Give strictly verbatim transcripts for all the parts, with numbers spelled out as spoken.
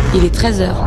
Il est treize heures.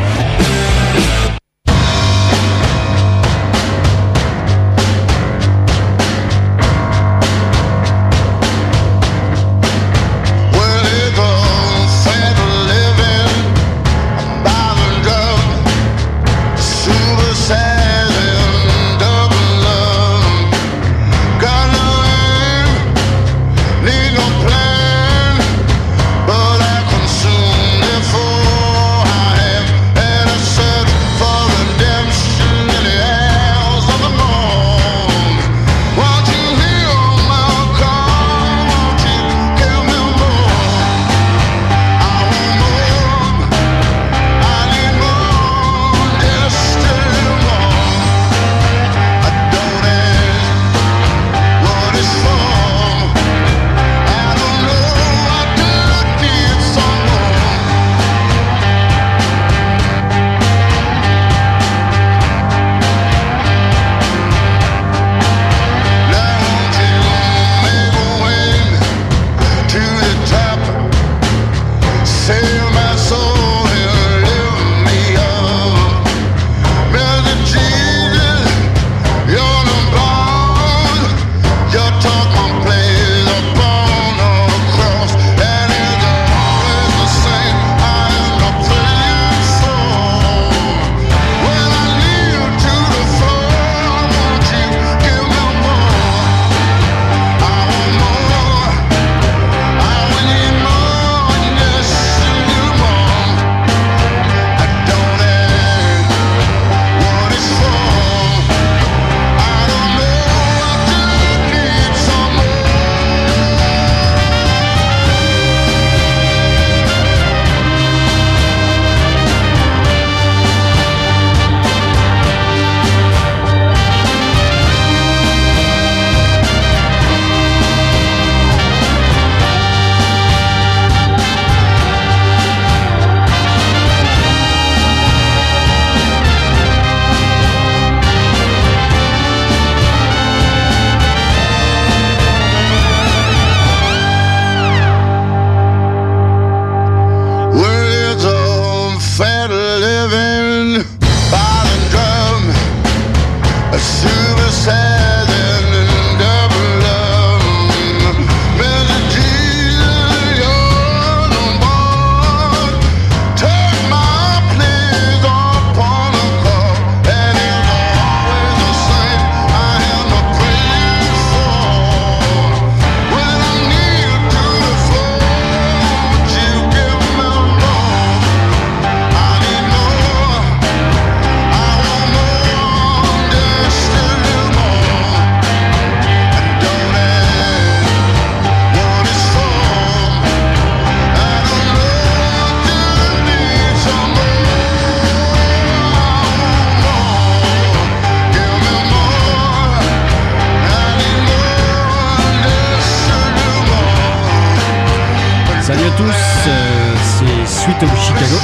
Sweet Home Chicago.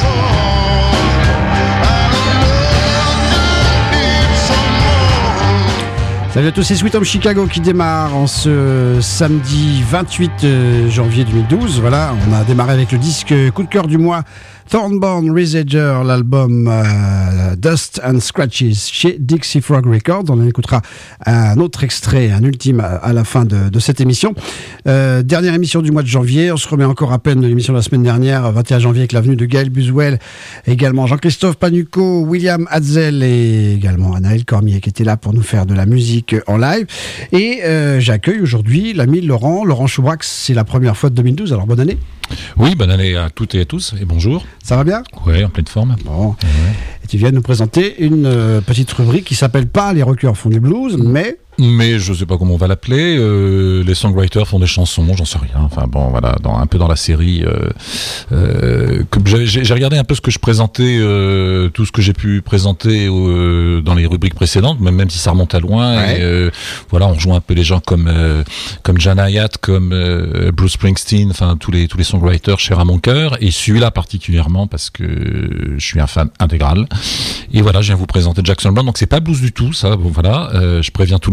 Salut à tous, c'est Sweet Home Chicago qui démarre en ce samedi vingt-huit janvier deux mille douze. Voilà, on a démarré avec le disque coup de cœur du mois, Thornborn Ressager, l'album euh, Dust and Scratches chez Dixie Frog Records. On en écoutera un autre extrait, un ultime à, à la fin de, de cette émission. Euh, dernière émission du mois de janvier. On se remet encore à peine de l'émission de la semaine dernière, vingt et un janvier, avec la venue de Gaël Buswell, également Jean-Christophe Panucco, William Hatzel et également Anaël Cormier qui était là pour nous faire de la musique en live. Et euh, j'accueille aujourd'hui l'ami Laurent, Laurent Choubrax. C'est la première fois de deux mille douze, alors bonne année. Oui, bonne année à toutes et à tous, et bonjour. Ça va bien ? Oui, en pleine forme. Bon. Ouais. Et tu viens nous présenter une euh, petite rubrique qui s'appelle pas Les rockers font du blues, mais... Mais je sais pas comment on va l'appeler. Euh, les songwriters font des chansons, j'en sais rien. Enfin bon, voilà, dans, un peu dans la série. Euh, euh, que j'ai, j'ai regardé un peu ce que je présentais, euh, tout ce que j'ai pu présenter euh, dans les rubriques précédentes, même, même si ça remonte à loin. Ouais. Et, euh, voilà, on rejoint un peu les gens comme euh, comme Jan Hyatt, comme euh, Bruce Springsteen, enfin tous les tous les songwriters chers à mon cœur. Et celui-là particulièrement parce que je suis un fan intégral. Et voilà, je viens vous présenter Jackson Browne. Donc c'est pas blues du tout, ça. Bon voilà, euh, je préviens tout le monde.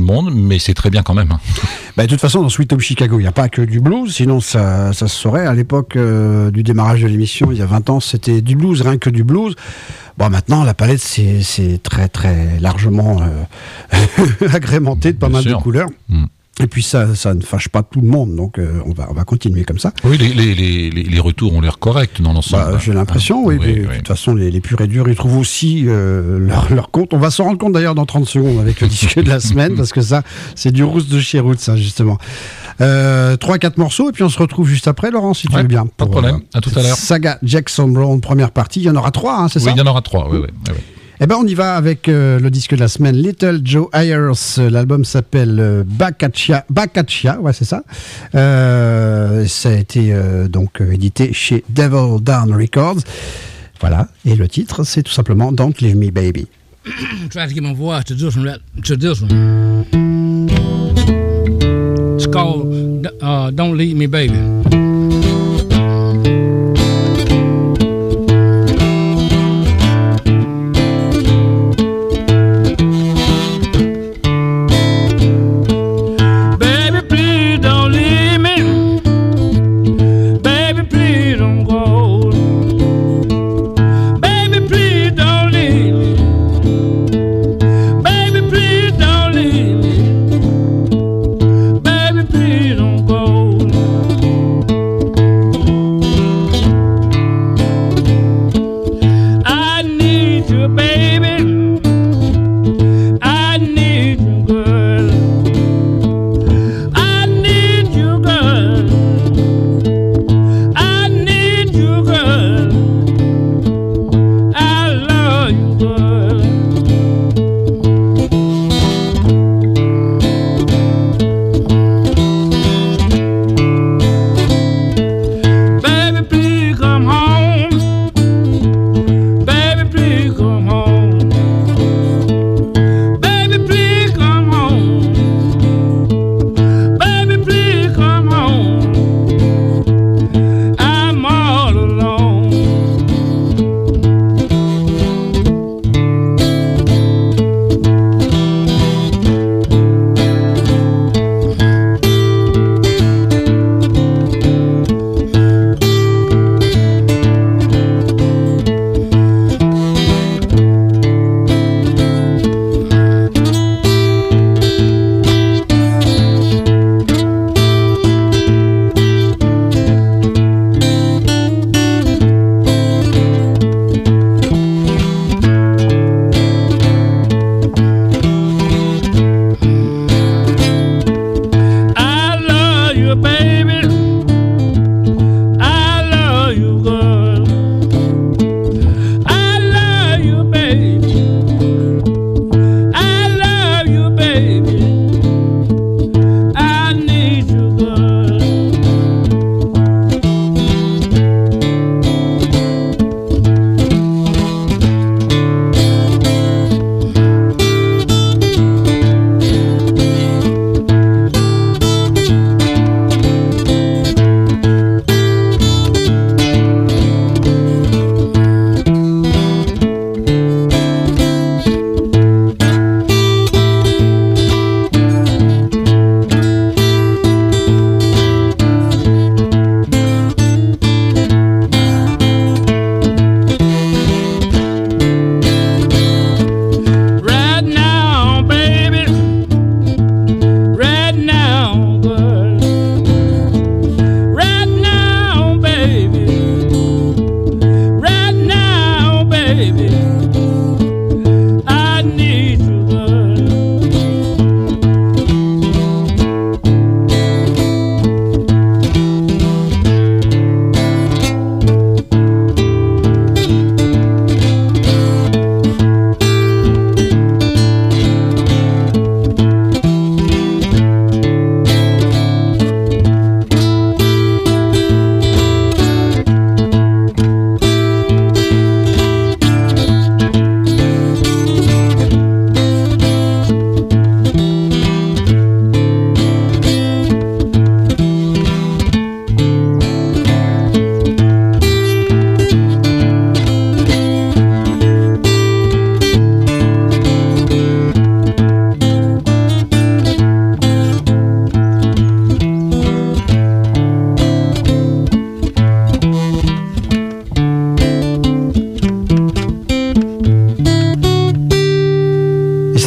monde, mais c'est très bien quand même. Hein. Bah, de toute façon, dans Sweet Home Chicago, il n'y a pas que du blues, sinon ça, ça se saurait. À l'époque euh, du démarrage de l'émission, il y a vingt ans, c'était du blues, rien que du blues. Bon, maintenant, la palette, c'est, c'est très, très largement euh, agrémenté de pas Bien mal sûr. de couleurs. Mm. Et puis ça, ça ne fâche pas tout le monde, donc euh, on va, on va continuer comme ça. Oui, les, les, les, les retours ont l'air corrects dans l'ensemble. Bah, j'ai l'impression, oui. oui, mais, oui. De toute façon, les, les purs et durs, ils trouvent aussi euh, leur, leur compte. On va s'en rendre compte d'ailleurs dans trente secondes avec le disque de la semaine, parce que ça, c'est du Roots de chez Roots, ça, justement. Euh, trois, quatre morceaux, et puis on se retrouve juste après, Laurent, si tu Ouais, veux bien. pas de pour, problème. À tout à l'heure. Saga Jackson Brown, première partie. Il y en aura trois, hein, c'est Oui, ça? il y en aura trois, oui, oui. oui, oui. Eh ben, on y va avec euh, le disque de la semaine, Little Joe Ayers. L'album s'appelle euh, Baccacia. Baccacia, ouais, c'est ça. Euh, ça a été euh, donc euh, édité chez Devil Down Records. Voilà. Et le titre, c'est tout simplement Don't Leave Me Baby. Try to get my voice to this one. To this one. It's called uh, Don't Leave Me Baby.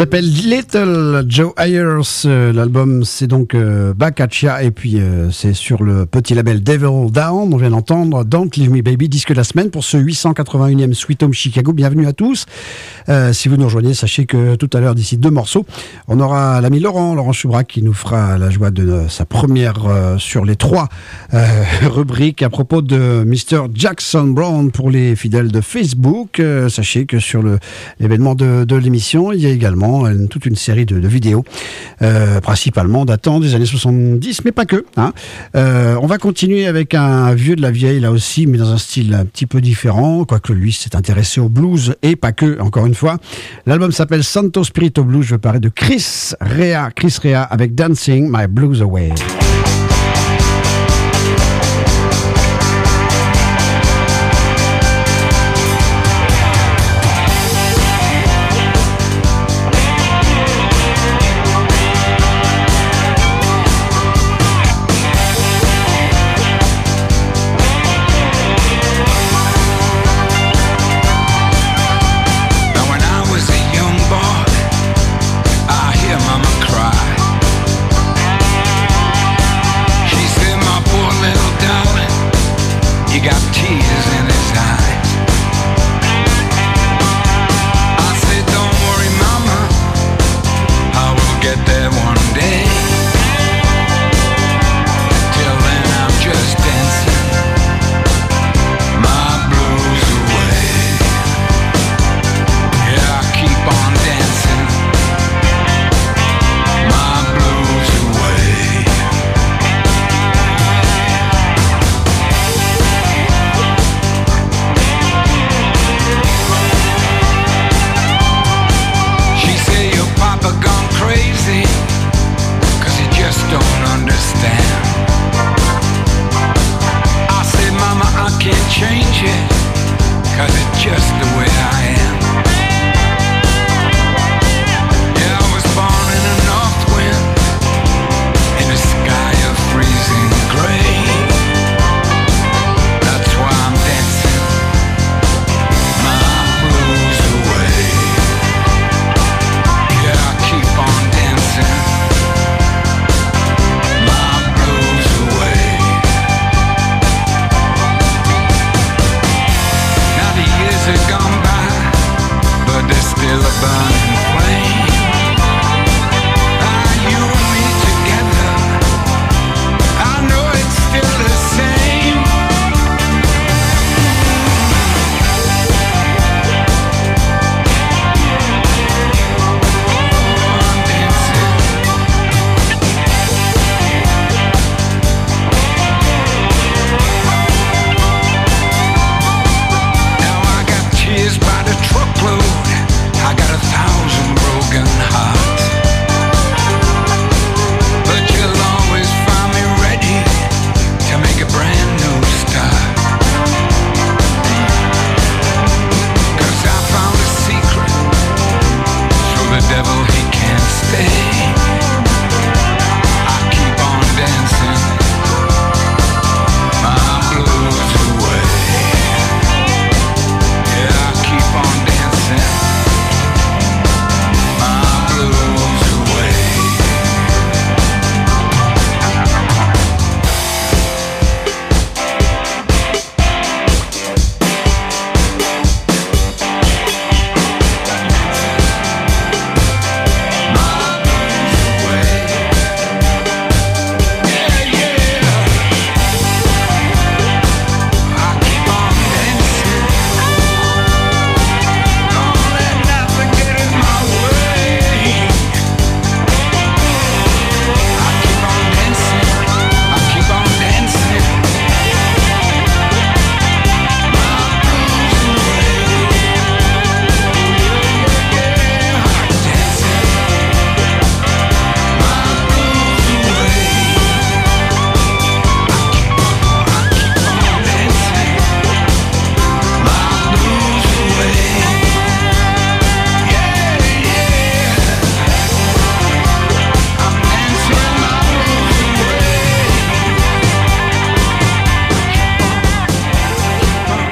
s'appelle Little Joe Ayers. Euh, l'album, c'est donc euh, Baccacia. Et puis, euh, c'est sur le petit label Devil Down. On vient d'entendre Don't Leave Me Baby, disque de la semaine pour ce huit cent quatre-vingt-unième Sweet Home Chicago. Bienvenue à tous. Euh, si vous nous rejoignez, sachez que tout à l'heure, d'ici deux morceaux, on aura l'ami Laurent, Laurent Choubrac, qui nous fera la joie de euh, sa première euh, sur les trois euh, rubriques à propos de mister Jackson Browne pour les fidèles de Facebook. Euh, sachez que sur le, l'événement de, de l'émission, il y a également une, toute une série de, de vidéos, euh, principalement datant des années soixante-dix, mais pas que. Hein. Euh, on va continuer avec un vieux de la vieille, là aussi, mais dans un style un petit peu différent, quoique lui s'est intéressé au blues, et pas que, encore une fois. L'album s'appelle Santo Spirito Blues. Je veux parler de Chris Rea, Chris Rea avec Dancing My Blues Away. Truckload, I got a thousand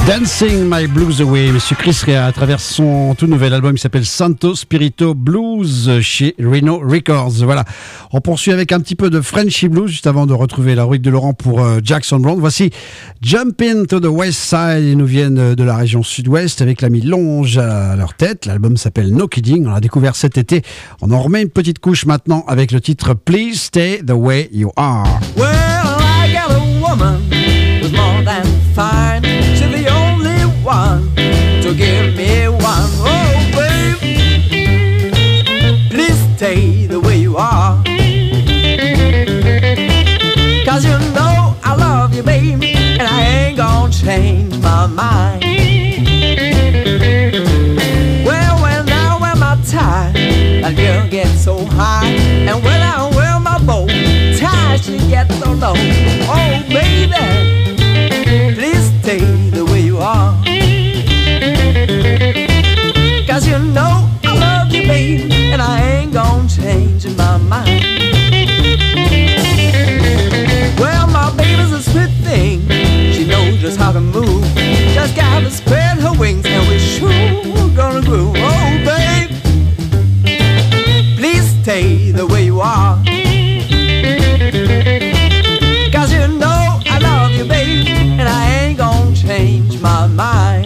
Dancing My Blues Away, Monsieur Chris Rea à travers son tout nouvel album qui s'appelle Santo Spirito Blues chez Rhino Records. Voilà, on poursuit avec un petit peu de Frenchy Blues juste avant de retrouver la rubrique de Laurent pour euh, Jackson Browne. Voici Jumpin' to the West Side, ils nous viennent de la région sud-ouest avec l'ami Longe à leur tête. L'album s'appelle No Kidding, on l'a découvert cet été. On en remet une petite couche maintenant avec le titre Please Stay the Way You Are. Well, I got a woman who's more than fine. She's the only one to give me one. Oh, babe, please stay the way you are. Cause you know I love you, babe, and I ain't gonna change my mind. Well, when I wear my tie, that girl gets so high. And when I wear my bow tie, she gets so low. Oh, baby, please stay the way you are. Cause you know I love you, babe, and I ain't gonna change my mind. Well, my baby's a sweet thing. She knows just how to move. Just gotta spread her wings and we're sure gonna groove. Oh, babe, please stay the way you are. Cause you know I love you, babe, and I ain't gonna change my mind.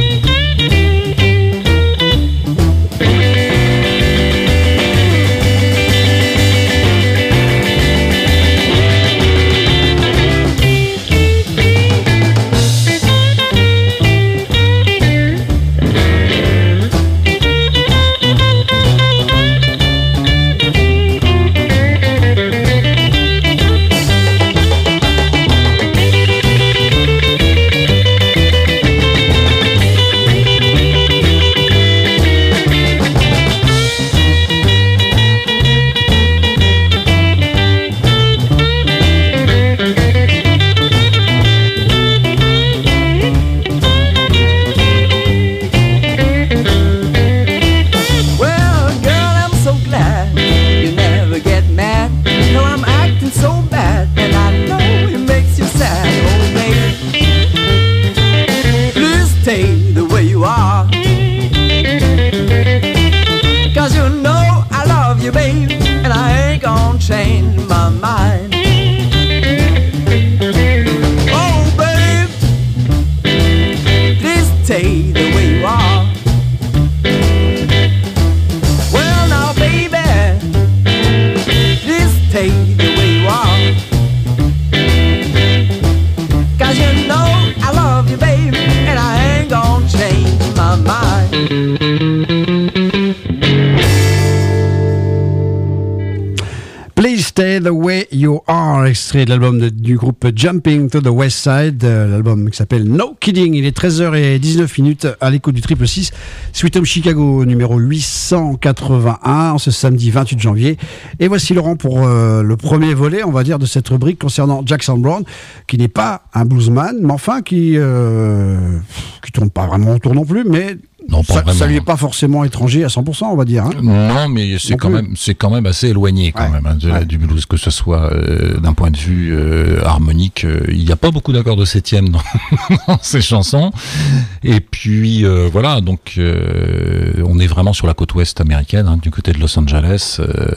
The Way You Are, extrait de l'album de, du groupe Jumping to the West Side, euh, l'album qui s'appelle No Kidding. Il est treize heures dix-neuf minutes à l'écoute du triple six. Sweet Home Chicago numéro huit cent quatre-vingt-un, ce samedi vingt-huit janvier. Et voici Laurent pour euh, le premier volet, on va dire, de cette rubrique concernant Jackson Browne, qui n'est pas un bluesman, mais enfin qui euh, qui tourne pas vraiment autour non plus, mais non, pas ça, vraiment. ça lui est pas forcément étranger à cent pour cent, on va dire. Hein. Non, mais c'est non quand plus. même, c'est quand même assez éloigné quand ouais. même hein, de, ouais. du blues, que ce soit euh, d'un point de vue euh, harmonique. Euh, il n'y a pas beaucoup d'accords de septième dans, dans ces chansons. Et puis euh, voilà, donc euh, on est vraiment sur la côte ouest américaine, hein, du côté de Los Angeles. Euh,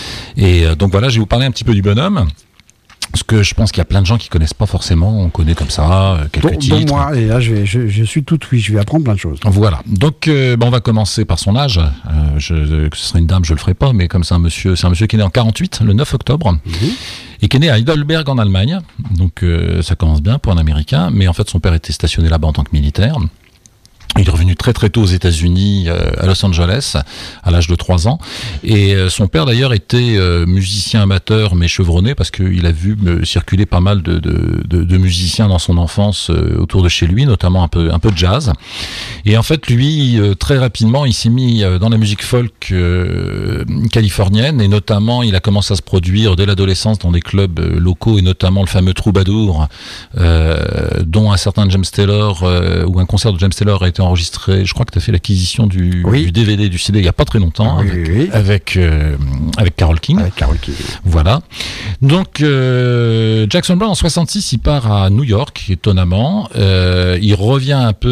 et euh, donc voilà, je vais vous parler un petit peu du bonhomme. Parce que je pense qu'il y a plein de gens qui connaissent pas forcément, on connaît comme ça quelques Don, titres. Don moi, et là je, vais, je, je suis tout oui, je vais apprendre plein de choses. Voilà, donc euh, ben on va commencer par son âge. Euh, je, que ce serait une dame, je le ferai pas, mais comme c'est un monsieur, c'est un monsieur qui est né en quarante-huit, le neuf octobre, mmh. et qui est né à Heidelberg en Allemagne. Donc euh, ça commence bien pour un Américain, mais en fait son père était stationné là-bas en tant que militaire. Il est revenu très très tôt aux États-Unis, euh, à Los Angeles, à l'âge de trois ans. Et euh, son père d'ailleurs était euh, musicien amateur mais chevronné, parce qu'il a vu euh, circuler pas mal de, de, de, de musiciens dans son enfance euh, autour de chez lui, notamment un peu un peu de jazz. Et en fait, lui, euh, très rapidement, il s'est mis euh, dans la musique folk euh, californienne, et notamment, il a commencé à se produire dès l'adolescence dans des clubs euh, locaux, et notamment le fameux Troubadour, euh, dont un certain James Taylor, euh, ou un concert de James Taylor a été enregistré avais, je crois que tu as fait l'acquisition du, oui. du D V D, du C D il y a pas très longtemps, oui, avec, oui, oui. avec, euh, avec Carole King. Avec Carole King. Voilà. Donc euh, Jackson Browne en soixante-six, il part à New York, étonnamment. Euh, il revient un peu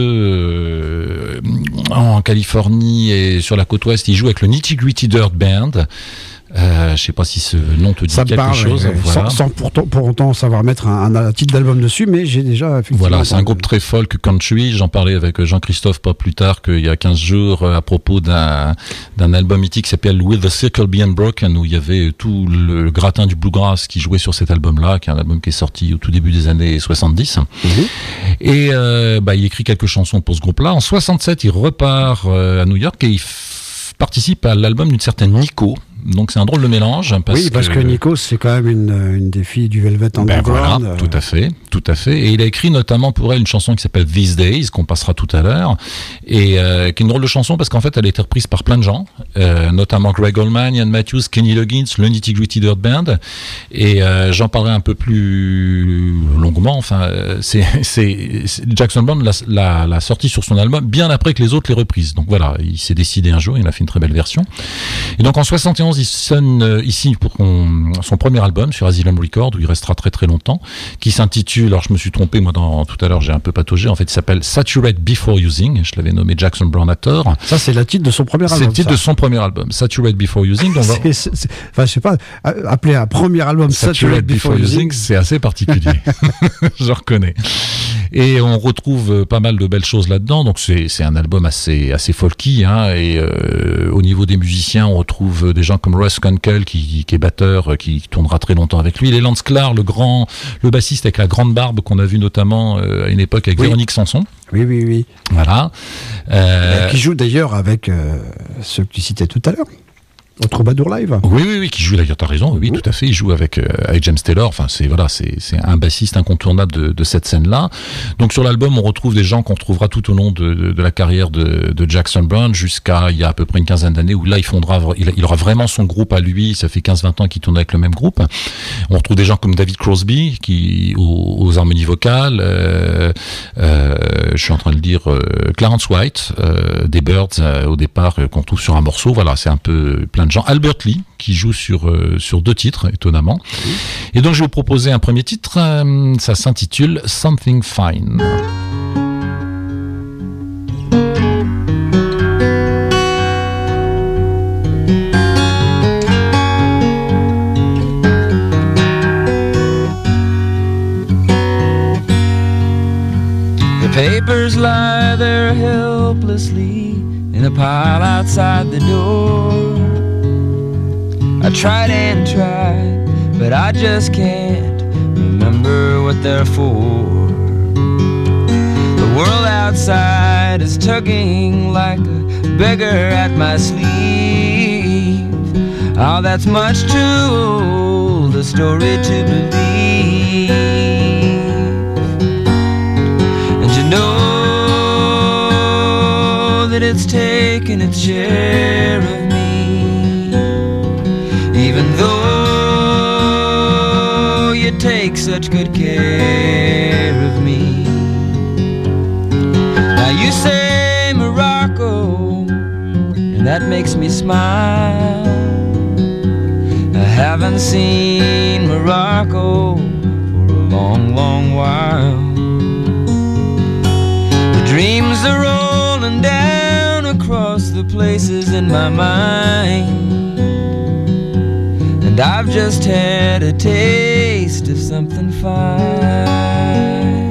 euh, en Californie et sur la côte ouest. Il joue avec le Nitty Gritty Dirt Band. Euh, je sais pas si ce nom te dit ça quelque parle, chose. Ouais, voilà. Sans, sans pourtant, pour autant savoir mettre un, un, un titre d'album dessus, mais j'ai déjà effectivement. Voilà, c'est un groupe très folk country. J'en parlais avec Jean-Christophe pas plus tard qu'il y a quinze jours à propos d'un, d'un album mythique qui s'appelle Will the Circle Be Unbroken, où il y avait tout le gratin du bluegrass qui jouait sur cet album-là, qui est un album qui est sorti au tout début des années soixante-dix. Mmh. Et euh, bah, il écrit quelques chansons pour ce groupe-là. En soixante-sept, il repart euh, à New York et il f- participe à l'album d'une certaine Nico. Donc c'est un drôle de mélange. Parce oui, parce que, que Nico, c'est quand même une, une des filles du Velvet Ben Underground. voilà, tout à fait, tout à fait. Et il a écrit notamment pour elle une chanson qui s'appelle These Days, qu'on passera tout à l'heure, et euh, qui est une drôle de chanson parce qu'en fait elle a été reprise par plein de gens, euh, notamment Greg Allman, Ian Matthews, Kenny Loggins, le Nitty Gritty Dirt Band. Et euh, j'en parlerai un peu plus longuement. Enfin, c'est, c'est, c'est Jackson Browne l'a, l'a, l'a sorti sur son album bien après que les autres l'aient reprise. Donc voilà, il s'est décidé un jour, il a fait une très belle version. Et donc en soixante et onze, il sonne ici pour son, son premier album sur Asylum Records, où il restera très très longtemps, qui s'intitule, alors je me suis trompé moi dans, tout à l'heure, j'ai un peu pataugé, en fait il s'appelle Saturate Before Using, je l'avais nommé Jackson Browne à tort. Ça c'est le titre de son premier album. C'est le titre ça. de son premier album, Saturate Before Using. Donc c'est, c'est, c'est, enfin je sais pas, appeler un premier album Saturate, Saturate Before, Before Using, c'est assez particulier, je reconnais. Et on retrouve pas mal de belles choses là-dedans, donc c'est, c'est un album assez, assez folky, hein, et euh, au niveau des musiciens, on retrouve des gens comme Russ Kunkel qui, qui est batteur, qui tournera très longtemps avec lui. Les Lance Clark, le grand, le bassiste avec la grande barbe qu'on a vu notamment euh, à une époque avec oui. Véronique Sanson. Oui, oui, oui. Voilà. Euh, qui joue d'ailleurs avec euh, ceux que tu citais tout à l'heure. Au Troubadour Live. Oui, oui, oui, qui joue d'ailleurs, t'as raison, oui, oui, tout à fait, il joue avec, euh, avec James Taylor, enfin, c'est, voilà, c'est, c'est un bassiste incontournable de, de cette scène-là. Donc, sur l'album, on retrouve des gens qu'on retrouvera tout au long de, de, de la carrière de, de Jackson Browne jusqu'à, il y a à peu près une quinzaine d'années, où là, il fondera, il, il aura vraiment son groupe à lui, ça fait quinze vingt ans qu'il tourne avec le même groupe. On retrouve des gens comme David Crosby, qui, aux, aux harmonies vocales, euh, euh, je suis en train de dire, euh, Clarence White, euh, des Birds, euh, au départ, euh, qu'on trouve sur un morceau, voilà, c'est un peu plein de gens. Albert Lee, qui joue sur, euh, sur deux titres, étonnamment. Et donc, je vais vous proposer un premier titre, euh, ça s'intitule Something Fine. The papers lie there helplessly in a pile outside the door. I tried and tried, but I just can't remember what they're for. The world outside is tugging like a beggar at my sleeve. Oh, that's much too old a story to believe. And you know that it's taken its share of me, even though you take such good care of me. Now you say Morocco, and that makes me smile. I haven't seen Morocco for a long, long while. The dreams are rolling down across the places in my mind, and I've just had a taste of something fine.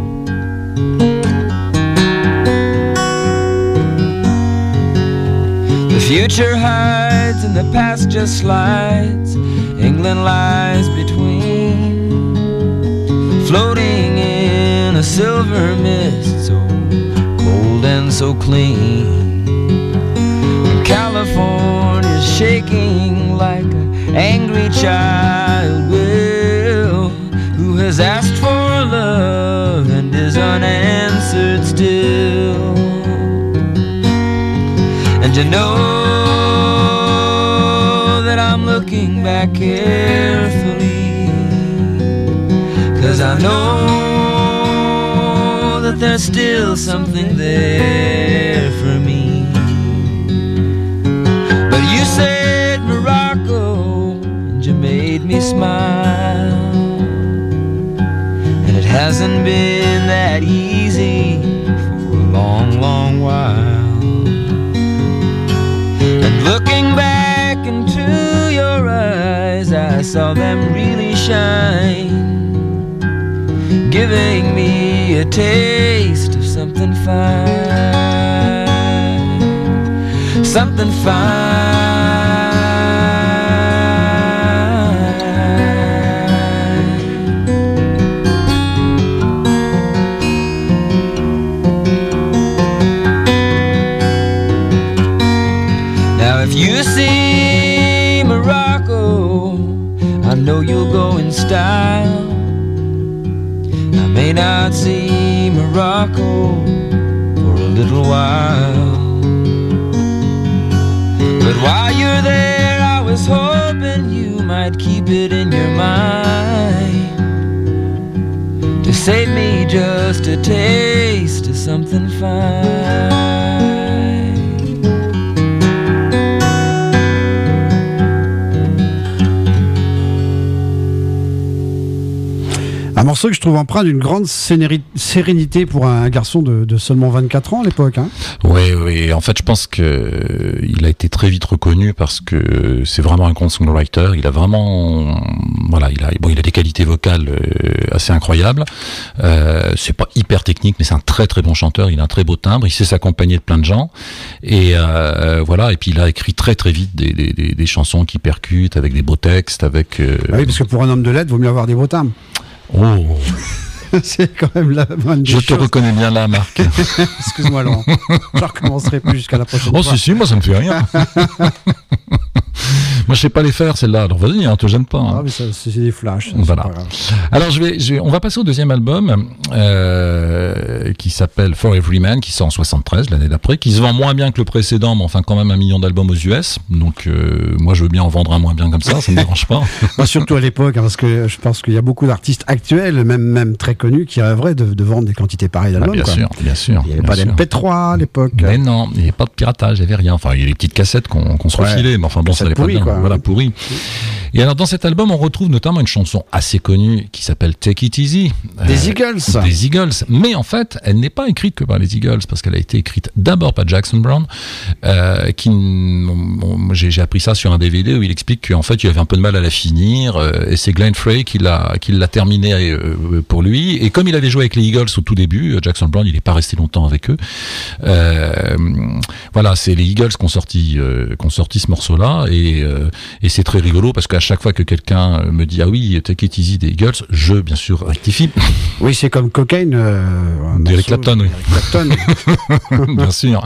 The future hides and the past just slides. England lies between, floating in a silver mist, so cold and so clean. And California's shaking like an angry child will, who has asked for love and is unanswered still. And you know that I'm looking back carefully, 'cause I know that there's still something there for me. But you said Morocco, and you made me smile. And it hasn't been that easy for a long, long while. And looking back into your eyes, I saw them really shine, giving me a taste of something fine, something fine. Now if you see Morocco, I know you'll go in style. I may not see Morocco for a little while, but while you're there, I was hoping you might keep it in your mind to save me just a taste of something fine. Un morceau que je trouve empreint d'une grande sénéri- sérénité pour un garçon de, de seulement vingt-quatre ans à l'époque. Hein. Oui, oui. En fait, je pense que euh, il a été très vite reconnu parce que c'est vraiment un grand songwriter. Il a vraiment, voilà, il a, bon, il a des qualités vocales euh, assez incroyables. Euh, c'est pas hyper technique, mais c'est un très très bon chanteur. Il a un très beau timbre. Il sait s'accompagner de plein de gens. Et euh, voilà. Et puis il a écrit très très vite des, des, des, des chansons qui percutent avec des beaux textes, avec. Euh... Ah oui, parce que pour un homme de lettres, il vaut mieux avoir des beaux timbres. Oh. C'est quand même la bonne Je des te choses. reconnais bien là, Marc. Excuse-moi, Laurent. Je recommencerai plus jusqu'à la prochaine Oh, fois. si, si, moi ça me fait rien. Moi je sais pas les faire celles-là, alors vas-y, hein, te gêne pas. Hein. Ah, mais ça, c'est des flashs. ça, Voilà. c'est pas grave. Alors je vais, je vais- on va passer au deuxième album euh, qui s'appelle For Every Man, qui sort en soixante-treize, l'année d'après, qui se vend moins bien que le précédent, mais enfin quand même un million d'albums aux U S. Donc euh, moi je veux bien en vendre un moins bien comme ça, ça me dérange pas. Moi, surtout à l'époque, hein, parce que je pense qu'il y a beaucoup d'artistes actuels, même, même très connus, qui rêveraient de, de vendre des quantités pareilles Ah, d'albums. bien quoi. sûr, bien sûr. Il n'y avait bien pas sûr. d'M P trois à l'époque. Mais non, il n'y avait pas de piratage, il n'y avait rien. Enfin, il y a des petites cassettes qu'on qu'on se Ouais, refilait, mais enfin bon, ça cassettes allait pas pourries, bien. quoi. Voilà, pourri. Et alors, dans cet album, on retrouve notamment une chanson assez connue qui s'appelle Take It Easy. Des Euh, Eagles. Des Eagles. Mais en fait, elle n'est pas écrite que par les Eagles, parce qu'elle a été écrite d'abord par Jackson Browne, euh, qui, bon, j'ai j'ai appris ça sur un D V D où il explique qu'en fait, il avait un peu de mal à la finir, euh, et c'est Glenn Frey qui l'a, qui l'a terminée euh, pour lui. Et comme il avait joué avec les Eagles au tout début, Jackson Browne, il n'est pas resté longtemps avec eux. Euh, voilà, c'est les Eagles qui ont sorti, euh, qui ont sorti ce morceau-là, et, euh, et c'est très rigolo parce qu'à chaque fois que quelqu'un me dit ah oui, Take It Easy des Eagles, je bien sûr rectifie. Oui, c'est comme Cocaine. Euh, un D'Eric morceau Clapton, oui. d'Eric Clapton. Bien sûr.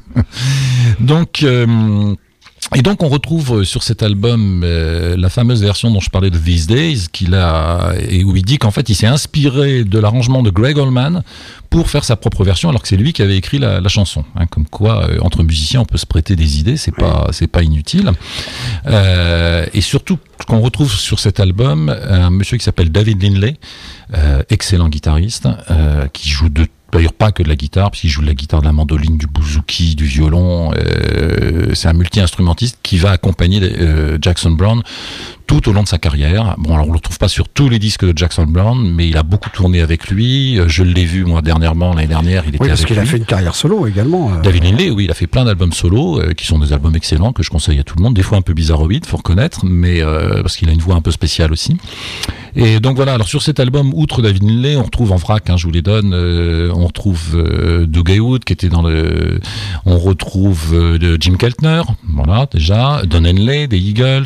Donc, euh, et donc on retrouve sur cet album euh, la fameuse version dont je parlais de These Days, qu'il a, et où il dit qu'en fait il s'est inspiré de l'arrangement de Greg Allman pour faire sa propre version, alors que c'est lui qui avait écrit la, la chanson. Hein, comme quoi, euh, entre musiciens, on peut se prêter des idées, c'est pas, c'est pas inutile. Euh, et surtout qu'on retrouve sur cet album un monsieur qui s'appelle David Lindley, euh, excellent guitariste, euh, qui joue de d'ailleurs pas que de la guitare, puisqu'il joue de la guitare, de la mandoline, du bouzouki, du violon. Euh, c'est un multi-instrumentiste qui va accompagner euh, Jackson Browne tout au long de sa carrière. Bon, alors on le trouve pas sur tous les disques de Jackson Browne, mais il a beaucoup tourné avec lui. Je l'ai vu moi dernièrement, l'année dernière, il était Oui, parce avec qu'il lui. a fait une carrière solo également. euh. David Lindley, oui, il a fait plein d'albums solo euh, qui sont des albums excellents que je conseille à tout le monde, des fois un peu bizarroïdes, faut reconnaître, mais euh, parce qu'il a une voix un peu spéciale aussi. Et donc voilà, alors sur cet album, outre David Lindley, on retrouve en vrac, hein, je vous les donne, euh, on retrouve euh, Doug Haywood qui était dans le, on retrouve euh, de Jim Keltner, voilà déjà, Don Henley des Eagles.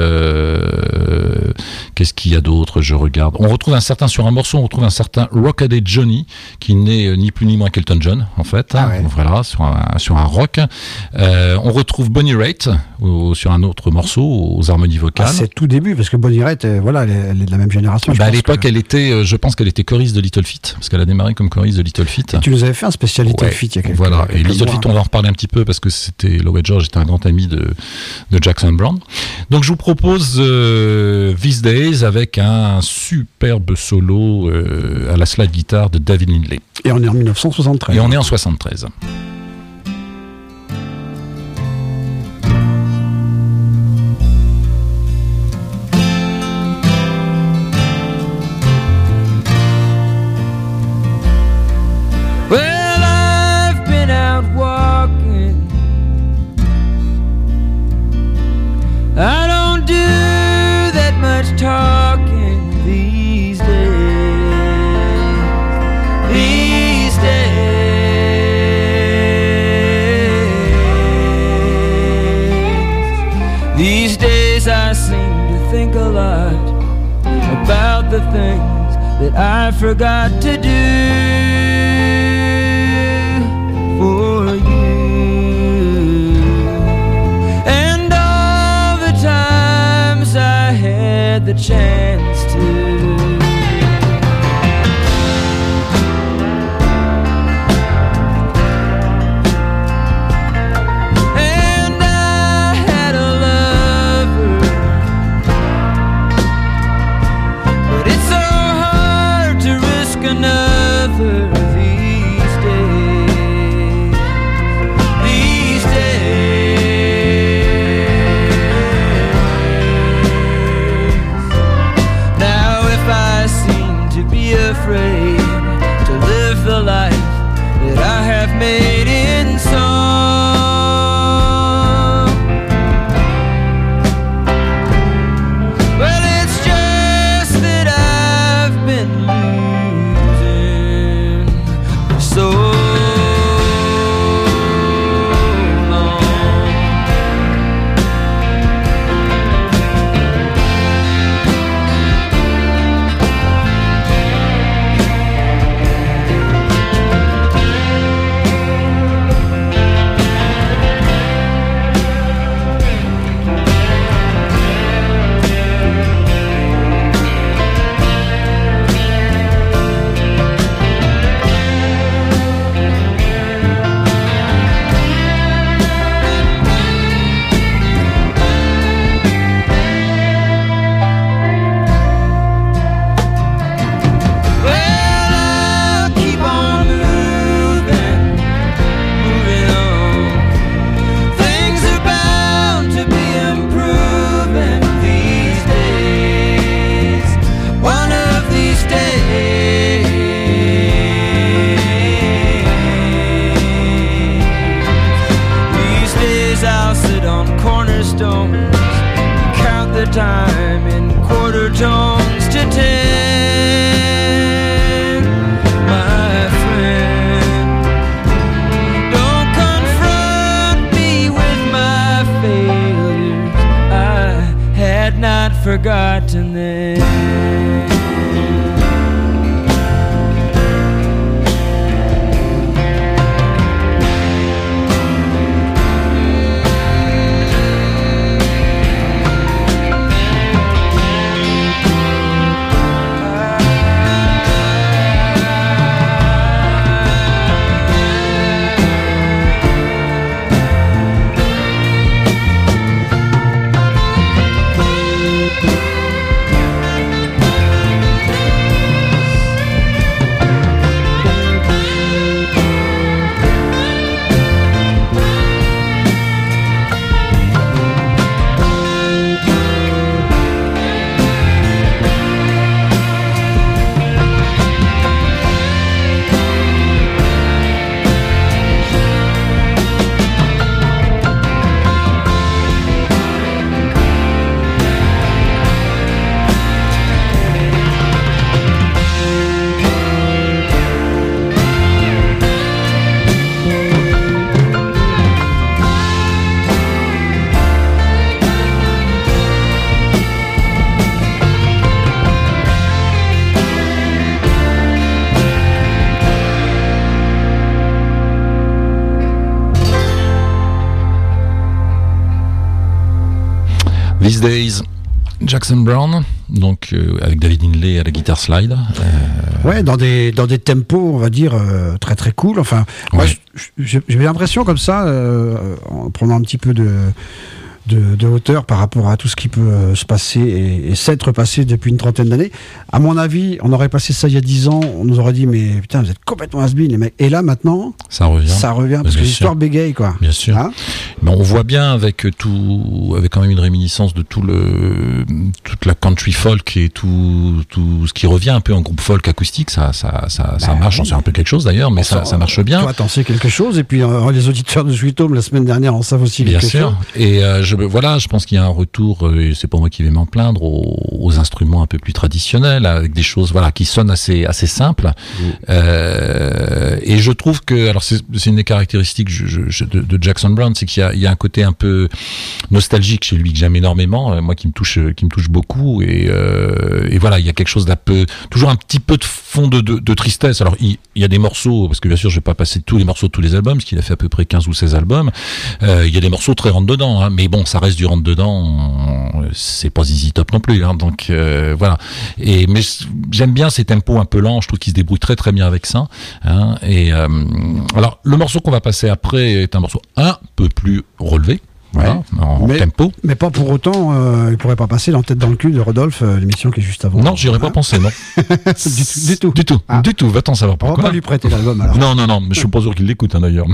Euh, qu'est-ce qu'il y a d'autre? Je regarde. On retrouve un certain sur un morceau, on retrouve un certain Rockaday Johnny qui n'est euh, ni plus ni moins qu'Elton John en fait. Ah ouais. Voilà, sur un sur un rock. Euh, on retrouve Bonnie Raitt au, sur un autre morceau aux harmonies vocales. Ah, c'est tout début, parce que Bonnie Raitt, euh, voilà, elle est, elle est de la même génération. je Bah, à pense l'époque, que- elle était, euh, je pense qu'elle était choriste de Little Feat, parce qu'elle a démarré comme choriste de Little Feat. Et tu nous avais fait un spécial Little Ouais, Feat il y a quelques voilà. Et quelques Little mois. Feat, on va en reparler un petit peu parce que c'était Lowell George était un grand ami de de Jackson Browne. Donc je vous propose euh, These Days avec un superbe solo euh, à la slide guitare de David Lindley. Et on est en mille neuf cent soixante-treize. Et on est en soixante-treize. Well, I've been out walking. I don't do that much talking these days. These days. These days I seem to think a lot about the things that I forgot to do for you, and all the times I had the chance to. And I had a lover, but it's so hard to risk another these days. These days. Now if I seem to be afraid to live the life that I have made in song, well, it's just that I've been losing for so long. Well, I'll keep on moving, moving on. Things are bound to be improving these days. One of these days. These days I'll sit on cornerstones, count the time in quarter tones to ten. My friend, don't confront me with my failures. I had not forgotten them. These Days, Jackson Browne, donc euh, avec David Lindley à la guitare slide. Euh... Ouais, dans des dans des tempos, on va dire euh, très très cool. Enfin, moi, Ouais. j'ai j'ai l'impression comme ça, euh, en prenant un petit peu de de, de hauteur par rapport à tout ce qui peut euh, se passer et, et s'être passé depuis une trentaine d'années. À mon avis, on aurait passé ça il y a dix ans, on nous aurait dit mais putain vous êtes complètement has-been les mecs. Et là maintenant, ça revient. Ça revient parce bien que l'histoire bégaye quoi. Bien sûr. Hein mais on voit bien avec tout, avec quand même une réminiscence de tout le, toute la country folk et tout, tout ce qui revient un peu en groupe folk acoustique, ça, ça, ça, bah, ça marche. J'en sais un peu quelque chose d'ailleurs, mais ça, ça marche bien. Toi, t'en sais quelque chose, et puis euh, les auditeurs de Sweet Home la semaine dernière en savent aussi bien quelque sûr. chose. Et euh, je, voilà, je pense qu'il y a un retour, euh, et c'est pas moi qui vais m'en plaindre, aux, aux instruments un peu plus traditionnels, avec des choses, voilà, qui sonnent assez, assez simples. Mmh. Euh, et je trouve que, alors c'est, c'est une des caractéristiques je, je, de, de Jackson Browne, c'est qu'il y a, il y a un côté un peu nostalgique chez lui que j'aime énormément, euh, moi qui me touche, qui me touche beaucoup, et, euh, et voilà, il y a quelque chose d'un peu, toujours un petit peu de fond de, de, de tristesse. Alors il, il y a des morceaux, parce que bien sûr je vais pas passer tous les morceaux de tous les albums, parce qu'il a fait à peu près quinze ou seize albums, euh, il y a des morceaux très rentre dedans, hein, mais bon, ça reste du rentre dedans, c'est pas Z Z Top non plus, hein, donc euh, voilà. Et mais j'aime bien ces tempos un peu lents, je trouve qu'il se débrouille très très bien avec ça, hein, et euh, alors le morceau qu'on va passer après est un morceau un peu plus relevé. Voilà, ouais. en mais, tempo. Mais pas pour autant, euh, il pourrait pas passer dans Tête dans le cul de Rodolphe, euh, l'émission qui est juste avant. Non, j'y aurais hein pas pensé, non. du, tout, du tout. Du tout, ah. du tout. Va-t'en savoir pourquoi. On va pas lui prêter l'album alors. Non, non, non, mais je suis pas sûr qu'il l'écoute hein, d'ailleurs.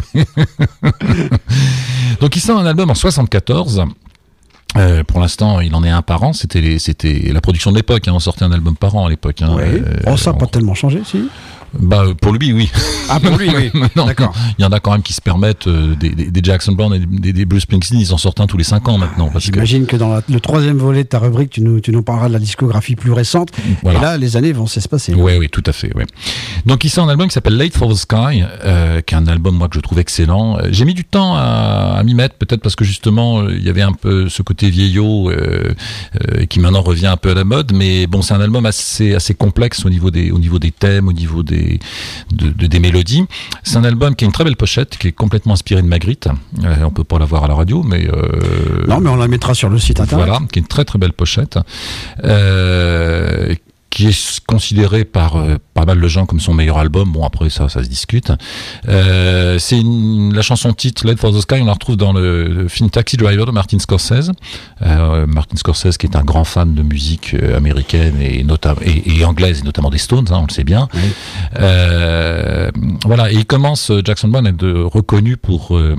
Donc il sort un album en soixante-quatorze. Euh, pour l'instant, il en est un par an. C'était, les, c'était la production de l'époque. Hein. On sortait un album par an à l'époque. Hein. Ouais. Euh, oh, ça n'a on... pas tellement changé, si. Bah pour lui oui. Ah pour lui oui. non, d'accord. Il y en a quand même qui se permettent euh, des, des, des Jackson Browne et des, des Bruce Springsteen, ils en sortent un tous les cinq ans maintenant. Parce J'imagine que, que dans la, le troisième volet de ta rubrique, tu nous, tu nous parleras de la discographie plus récente. Voilà. Et là, les années vont s'espacer. Oui, oui, tout à fait. Ouais. Donc il sort un album qui s'appelle Late for the Sky, euh, qui est un album moi que je trouve excellent. J'ai mis du temps à, à m'y mettre, peut-être parce que justement il euh, y avait un peu ce côté vieillot euh, euh, qui maintenant revient un peu à la mode. Mais bon, c'est un album assez assez complexe au niveau des au niveau des thèmes, au niveau des de, de des mélodies. C'est un album qui a une très belle pochette, qui est complètement inspiré de Magritte. Euh, on peut pas la voir à la radio, mais euh, non, mais on la mettra sur le site internet. Voilà, qui est une très très belle pochette. Euh, qui est considéré par euh, pas mal de gens comme son meilleur album. Bon, après ça, ça se discute. Euh, c'est une, la chanson titre Late for the Sky, on la retrouve dans le, le film Taxi Driver de Martin Scorsese. Euh, Martin Scorsese qui est un grand fan de musique euh, américaine et, nota- et, et anglaise, et notamment des Stones, hein, on le sait bien. Oui. Euh, voilà, et il commence, Jackson Browne est de, reconnu pour... Euh,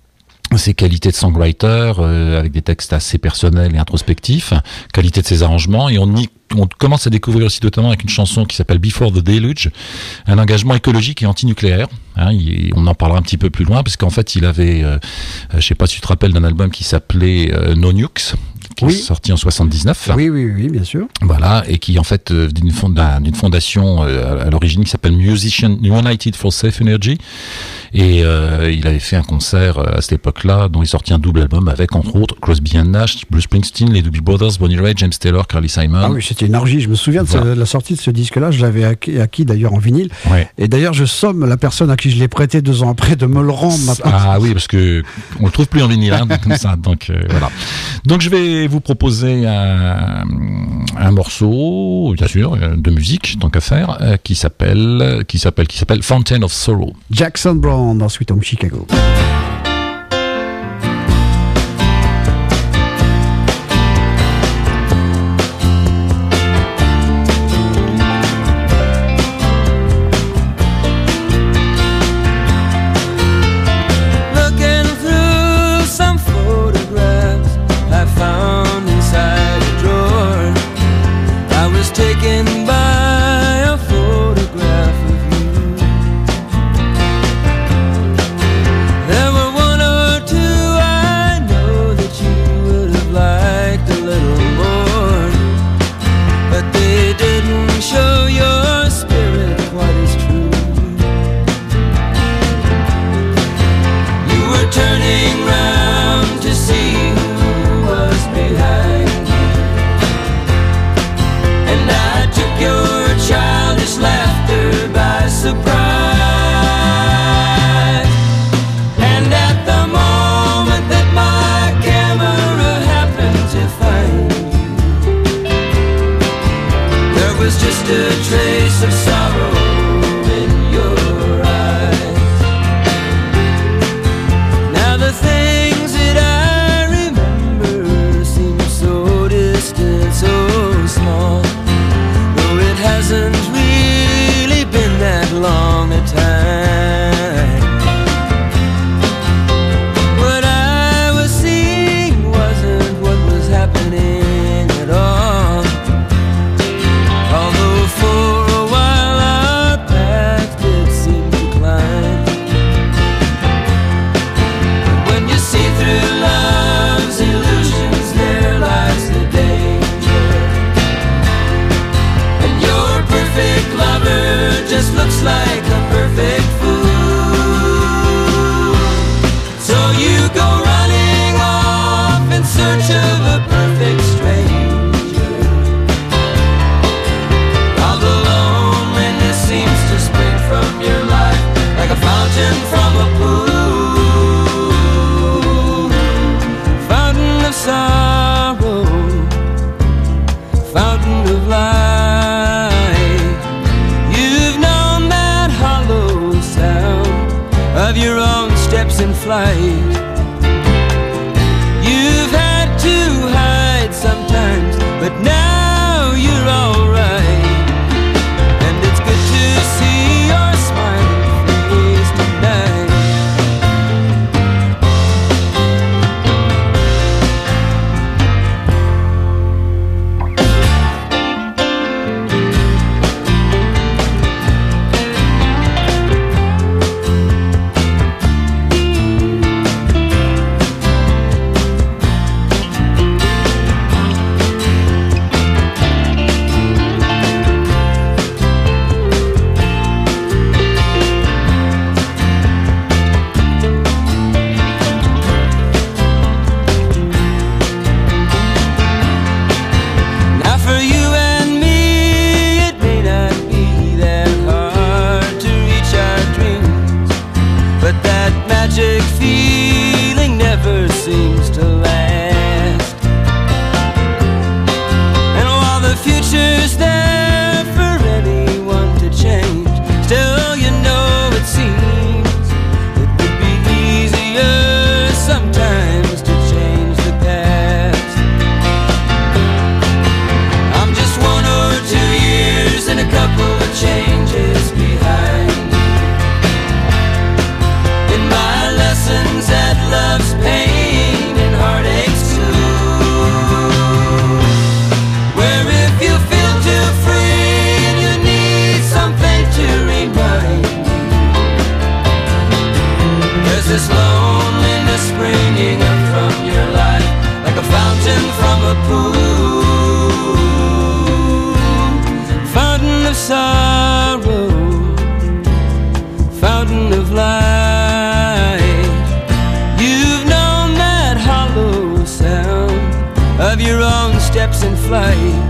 ses qualités de songwriter, euh, avec des textes assez personnels et introspectifs, qualité de ses arrangements, et on y on commence à découvrir aussi notamment avec une chanson qui s'appelle Before the Deluge, un engagement écologique et antinucléaire. Hein, il, on en parlera un petit peu plus loin, parce qu'en fait, il avait, euh, je sais pas si tu te rappelles d'un album qui s'appelait euh, No Nukes, qui oui. est sorti en soixante-dix-neuf. Oui, oui, oui, bien sûr. Voilà, et qui en fait euh, d'une, fonda, d'une fondation euh, à l'origine qui s'appelle Musicians United for Safe Energy. Et euh, il avait fait un concert à cette époque-là, dont il sortit un double album avec, entre autres, Crosby and Nash, Bruce Springsteen, les Doobie Brothers, Bonnie Raitt, James Taylor, Carly Simon. Ah oui, c'était une orgie. Je me souviens voilà. de, ce, de la sortie de ce disque-là. Je l'avais acquis, acquis d'ailleurs en vinyle. Ouais. Et d'ailleurs, je somme la personne à qui je l'ai prêté deux ans après de me le rendre maintenant. Ah oui, parce que on le trouve plus en vinyle, hein, comme ça. Donc euh, voilà. Donc je vais vous proposer un, un morceau, bien sûr, de musique, tant qu'à faire, euh, qui s'appelle, qui s'appelle, qui s'appelle Fountain of Sorrow. Jackson Browne dans Sweet Home Chicago. Now the things that I remember You've had to hide sometimes, but now you're alright. And it's good to see your smiling face tonight. Now for you and me, it may not be that hard to reach our dreams, but that magic feeling never seems to last. And while the future's there for anyone to change, still you know it seems it would be easier sometimes to change the past. I'm just one or two years and a couple of changes behind. In my lessons at love's pain and heartaches too, where if you feel too free and you need something to remind you, there's this loneliness springing up from your life like a fountain from a pool, fountain of sorrow, fountain of light. You've known that hollow sound of your own steps in flight.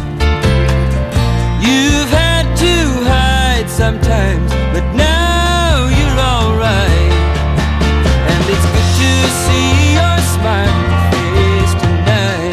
You've had to hide sometimes, but now you're alright. And it's good to see your smiling face tonight.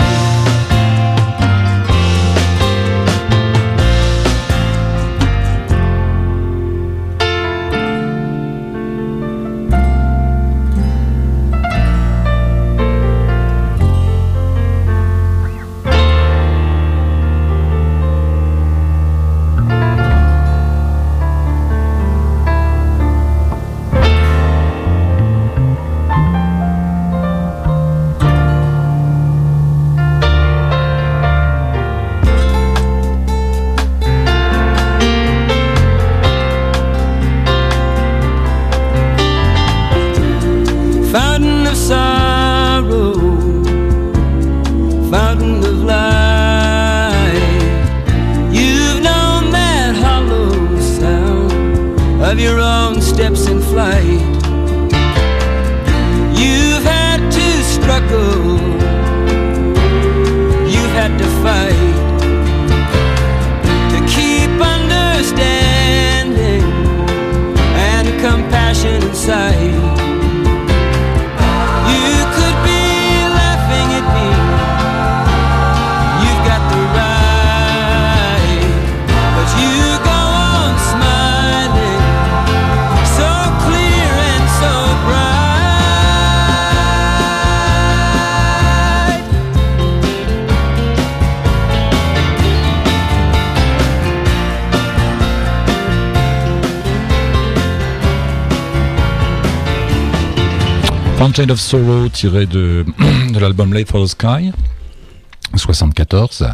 Fountain of sorrow, fountain of light. You've known that hollow sound of your own steps in flight. You've had to struggle, you've had to fight to keep understanding and compassion inside. You could be laughing at me, you've got the right, but you go on smiling, so clear and so bright. Fountain of Sorrow, tiré de, de l'album Late for the Sky, soixante-quatorze.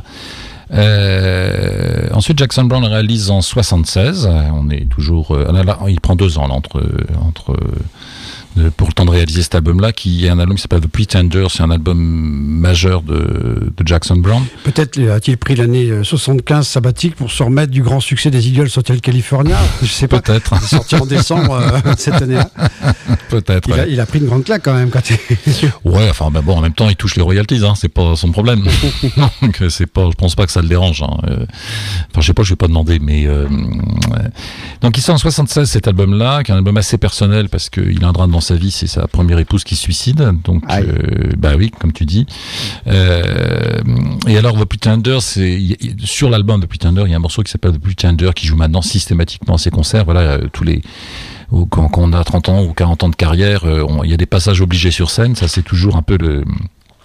Euh, ensuite, Jackson Browne réalise en soixante-seize. On est toujours, euh, là, il prend deux ans là, entre entre de, pour le temps de réaliser cet album-là, qui est un album qui s'appelle The Pretender. C'est un album majeur de, de Jackson Browne. Peut-être a-t-il pris l'année soixante-quinze sabbatique pour se remettre du grand succès des Eagles Hotel California. Je sais pas. Peut-être. Il est sorti en décembre euh, cette année-là. Peut-être. Il, ouais. a, il a pris une grande claque quand même. Quand ouais, enfin, ben bon, en même temps, il touche les royalties, hein, c'est pas son problème. Donc, c'est pas, je pense pas que ça le dérange. Hein. Euh, enfin, je sais pas, je vais pas demander, mais euh, donc il sort en soixante-seize cet album-là, qui est un album assez personnel parce qu'il a un drame dans sa vie, c'est sa première épouse qui se suicide. Donc, euh, bah oui, comme tu dis. Euh, et alors, The Pretender, c'est y, y, sur l'album The Pretender, il y a un morceau qui s'appelle The Pretender qui joue maintenant systématiquement à ses concerts. Voilà, euh, tous les Quand, quand on a trente ans ou quarante ans de carrière, il euh, y a des passages obligés sur scène. Ça, c'est toujours un peu le,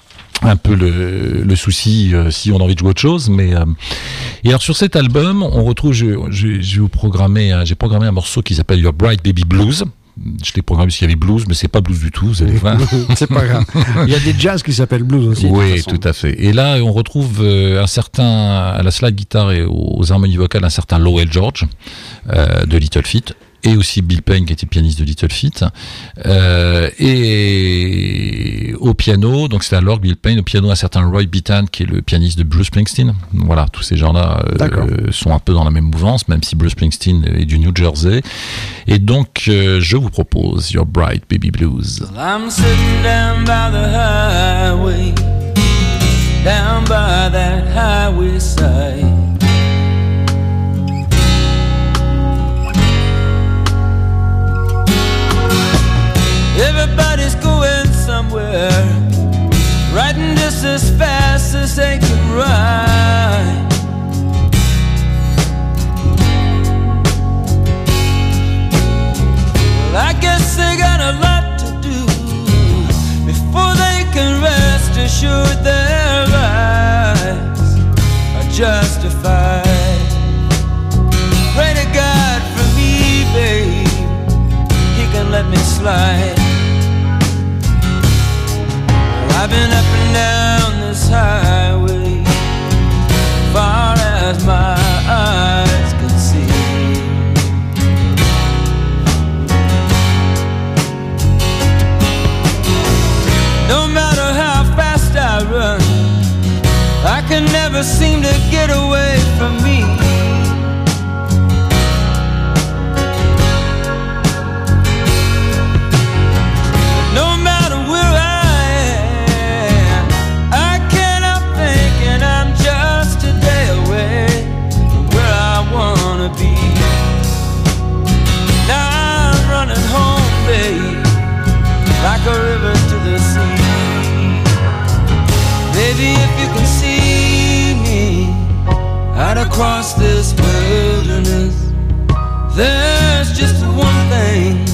un peu le, le souci euh, si on a envie de jouer autre chose. Mais euh, et alors sur cet album, on retrouve, je, je, je vais vous programmer, un, j'ai programmé un morceau qui s'appelle Your Bright Baby Blues. Je l'ai programmé parce qu'il y avait blues, mais c'est pas blues du tout, vous allez voir. C'est pas grave. Il y a des jazz qui s'appellent blues aussi. Oui, tout à fait. Et là, on retrouve euh, un certain, à la slide guitare et aux, aux harmonies vocales, un certain Lowell George euh, de Little Feat. Et aussi Bill Payne qui était pianiste de Little Feat, euh, et au piano, donc c'est à l'orgue Bill Payne, au piano un certain Roy Bittan qui est le pianiste de Bruce Springsteen. Voilà, tous ces gens-là euh, sont un peu dans la même mouvance, même si Bruce Springsteen est du New Jersey. Et donc euh, je vous propose Your Bright Baby Blues. Well, I'm sitting down by the highway, down by that highway side. Everybody's going somewhere, riding just as fast as they can ride. Well, I guess they got a lot to do before they can rest assured their lives are justified. Pray to God for me, babe, He can let me slide. I've been up and down this highway, far as my eyes can see. No matter how fast I run, I can never seem to get away from me. No matter where I am, I cannot think, and I'm just a day away from where I wanna be. Now I'm running home, babe, like a river to the sea. Baby, if you can see me out across this wilderness, there's just one thing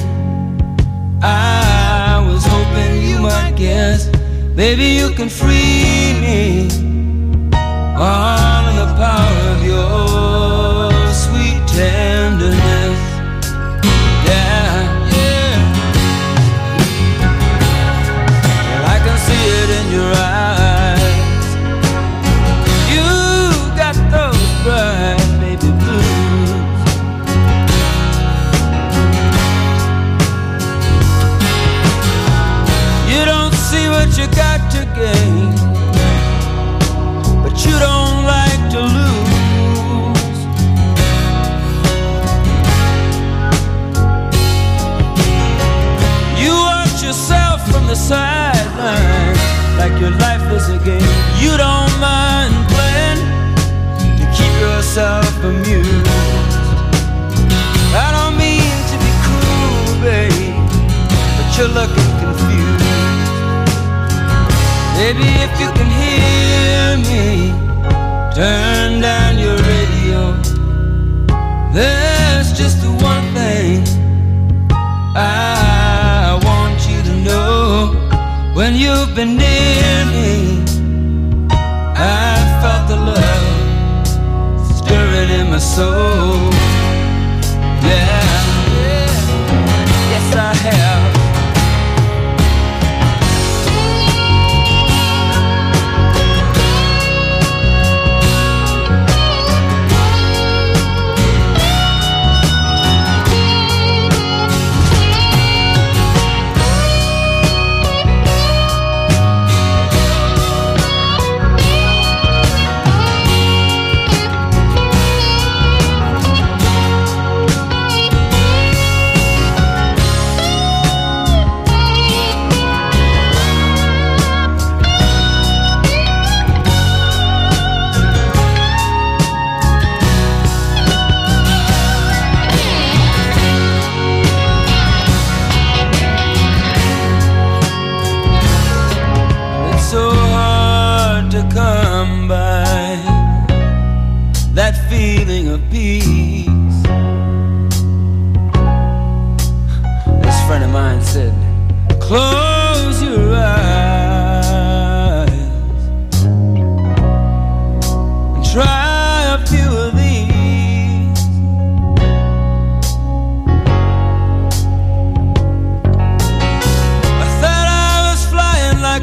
I was hoping you might guess. Baby, you can free me, all in the power of your sweet tenderness. Yeah, yeah. Well, I can see it in your eyes. You got those bright baby blues. You don't see what you got to gain, but you don't like to lose. You watch yourself from the sideline like your life is a game. You don't mind playing to keep yourself amused. I don't mean to be cruel, babe, but you're looking confused. Baby, if you can hear me, turn down your radio. There's just the one thing I want you to know. When you've been near me, I felt the love stirring in my soul. Yeah, yeah, yes I have.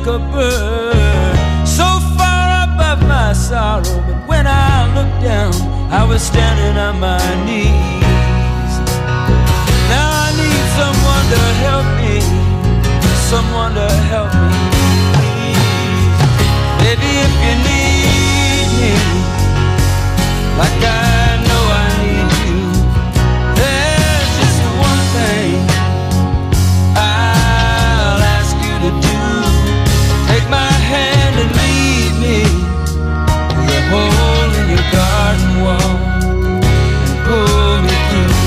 a bird, so far above my sorrow. But when I looked down, I was standing on my knees. Now I need someone to help me, someone to help me. Baby, if you need me, like I know I need you, there's just one thing I'll ask you to do. Take my hand and lead me to the hole in your garden wall and pull me through.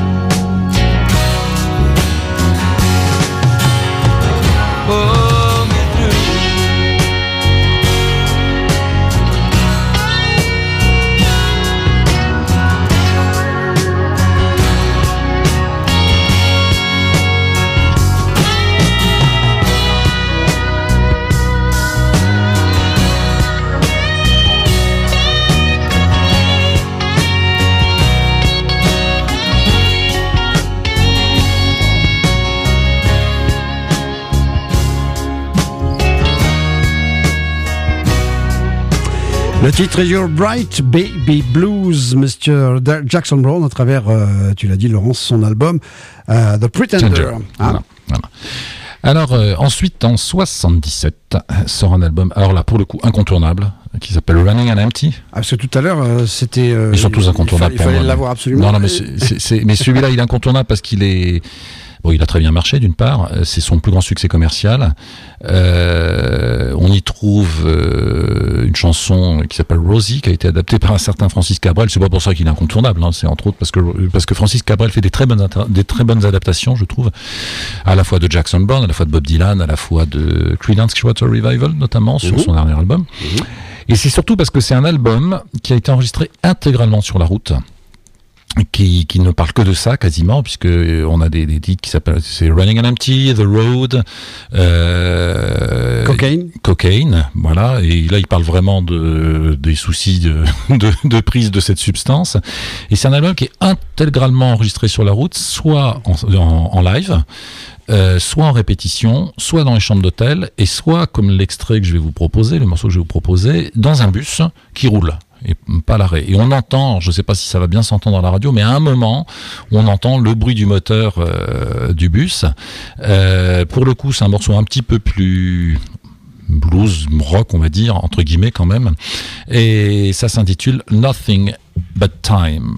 Pull me through. Le titre est Your Bright Baby Blues, Monsieur Jackson Browne, à travers, euh, tu l'as dit Laurence, son album euh, The Pretender. Tender. Voilà, voilà. Alors euh, ensuite en soixante-dix-sept sort un album, alors là pour le coup incontournable, qui s'appelle Running on Empty. Ah, parce que tout à l'heure euh, c'était... Euh, Ils sont tous incontournables. Il fallait, il fallait l'avoir absolument. Non, non mais, c'est, c'est, c'est, mais celui-là il est incontournable parce qu'il est... Bon, il a très bien marché d'une part, c'est son plus grand succès commercial. Euh, on y trouve euh, une chanson qui s'appelle Rosie, qui a été adaptée par un certain Francis Cabrel. C'est pas pour ça qu'il est incontournable, hein. C'est entre autres parce que parce que Francis Cabrel fait des très bonnes des très bonnes adaptations, je trouve, à la fois de Jackson Browne, à la fois de Bob Dylan, à la fois de Creedence Clearwater Revival, notamment sur mmh. son dernier album. Mmh. Et c'est surtout parce que c'est un album qui a été enregistré intégralement sur la route. Qui, qui ne parle que de ça quasiment, puisque on a des, des titres qui s'appellent c'est Running on Empty, The Road, euh, Cocaine, Cocaine, voilà. Et là, il parle vraiment de des soucis de, de, de prise de cette substance. Et c'est un album qui est intégralement enregistré sur la route, soit en, en, en live, euh, soit en répétition, soit dans les chambres d'hôtel, et soit comme l'extrait que je vais vous proposer, le morceau que je vais vous proposer, dans un bus qui roule. Et pas l'arrêt. Et on entend, je ne sais pas si ça va bien s'entendre à la radio, mais à un moment, on entend le bruit du moteur euh, du bus. Euh, pour le coup, c'est un morceau un petit peu plus blues, rock, on va dire, entre guillemets quand même. Et ça s'intitule Nothing But Time.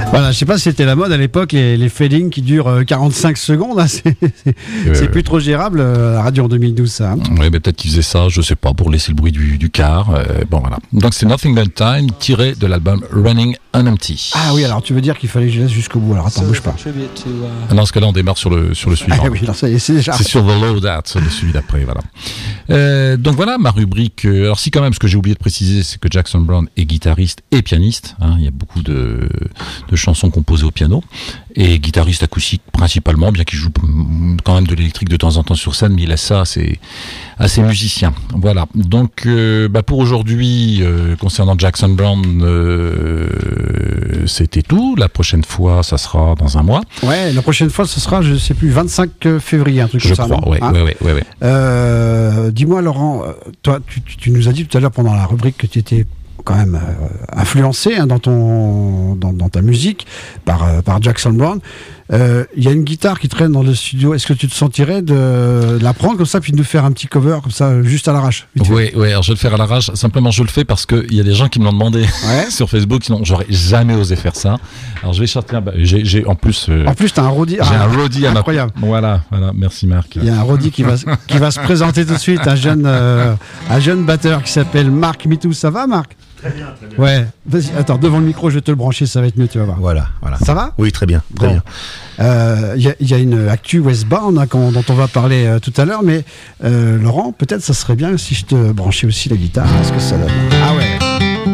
Voilà, je sais pas si c'était la mode à l'époque, les, les fadings qui durent euh, quarante-cinq secondes, hein, c'est, c'est, Euh, c'est plus trop gérable euh, à la radio en deux mille douze, ça. hein. Oui, mais peut-être qu'ils faisaient ça, je sais pas, pour laisser le bruit du, du car. Euh, bon, voilà. Donc c'est Nothing But Time, tiré de l'album Running on Empty. Ah oui, alors tu veux dire qu'il fallait que je laisse jusqu'au bout, alors attends, bouge pas. Tribute to, uh, Dans ce cas-là, on démarre sur le, sur le suivant. Ah oui, alors ça y est, c'est déjà... C'est sur The Loadout, le celui d'après, voilà. Euh, donc voilà ma rubrique. euh, Alors si quand même, ce que j'ai oublié de préciser, c'est que Jackson Browne est guitariste et pianiste. Hein, il y a beaucoup de, de chansons composées au piano et guitariste acoustique principalement, bien qu'il joue mm, quand même de l'électrique de temps en temps sur scène, mais il a ça à ses, à ses musiciens. Voilà. Donc euh, bah pour aujourd'hui, euh, concernant Jackson Browne, euh, c'était tout. La prochaine fois, ça sera dans un mois. Ouais, la prochaine fois, ce sera, je sais plus, vingt-cinq février, un truc Je comme ça. crois. non Ouais, Hein ouais, ouais, ouais, ouais. Euh, dis-moi, Laurent, euh, toi, tu, tu- tu nous as dit tout à l'heure pendant la rubrique que tu étais quand même euh, influencé hein, dans, ton, dans, dans ta musique par, euh, par Jackson Browne. Euh, Il y a une guitare qui traîne dans le studio. Est-ce que tu te sentirais de, de la prendre comme ça, puis de nous faire un petit cover comme ça, juste à l'arrache vite fait Oui, oui, alors je vais le faire à l'arrache. Simplement, je le fais parce qu'il y a des gens qui me l'ont demandé Ouais. sur Facebook, sinon j'aurais jamais osé faire ça. Alors je vais chercher un. bah, J'ai, j'ai en plus. euh, En plus, tu as un roadie. j'ai ah, un roadie à ma. incroyable. Voilà, voilà. Merci Marc. Il y a un roadie qui va, qui va se présenter tout de suite, un jeune, euh, un jeune batteur qui s'appelle Marc Mitou. Ça va, Marc? Très bien, très bien. Ouais, vas-y, attends, devant le micro, je vais te le brancher, ça va être mieux, tu vas voir. Voilà, voilà. Ça va? Oui, très bien, très Bon. bien. Euh, Il y, a- il y a une actu Westbound hein, qu'on- dont on va parler euh, tout à l'heure, mais euh, Laurent, peut-être ça serait bien si je te branchais aussi la guitare. Est-ce que ça donne? Ah ouais.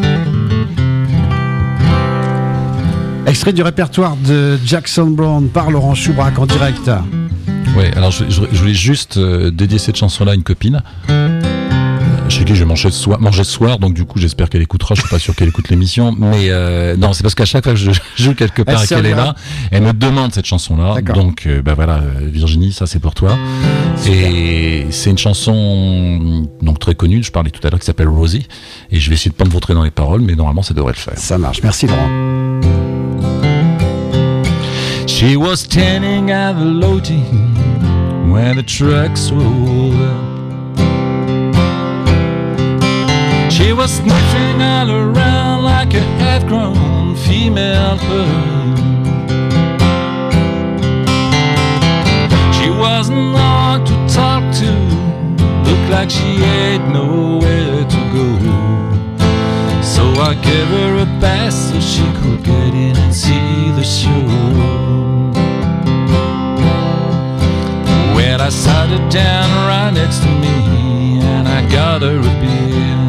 Extrait du répertoire de Jackson Browne par Laurent Choubrac en direct. Ouais, alors je, je- je voulais juste euh, dédier cette chanson-là à une copine. Euh, Chez qui je vais manger ce soir, manger ce soir, donc du coup j'espère qu'elle écoutera. Je suis pas sûr qu'elle écoute l'émission, mais euh, non, c'est parce qu'à chaque fois que je joue quelque part Elle et qu'elle est servira. là, elle me demande cette chanson-là. D'accord. Donc euh, bah voilà, euh, Virginie, ça c'est pour toi. Et c'est une chanson donc très connue. Je parlais tout à l'heure qui s'appelle Rosie, et je vais essayer de pas me vautrer dans les paroles, mais normalement ça devrait le faire. Ça marche, merci Laurent. She was standing at the loading when the trucks rolled up. She was sniffing all around like a half-grown female bird. She wasn't hard to talk to, looked like she had nowhere to go. So I gave her a pass so she could get in and see the show. Well, I sat her down right next to me and I got her a beer.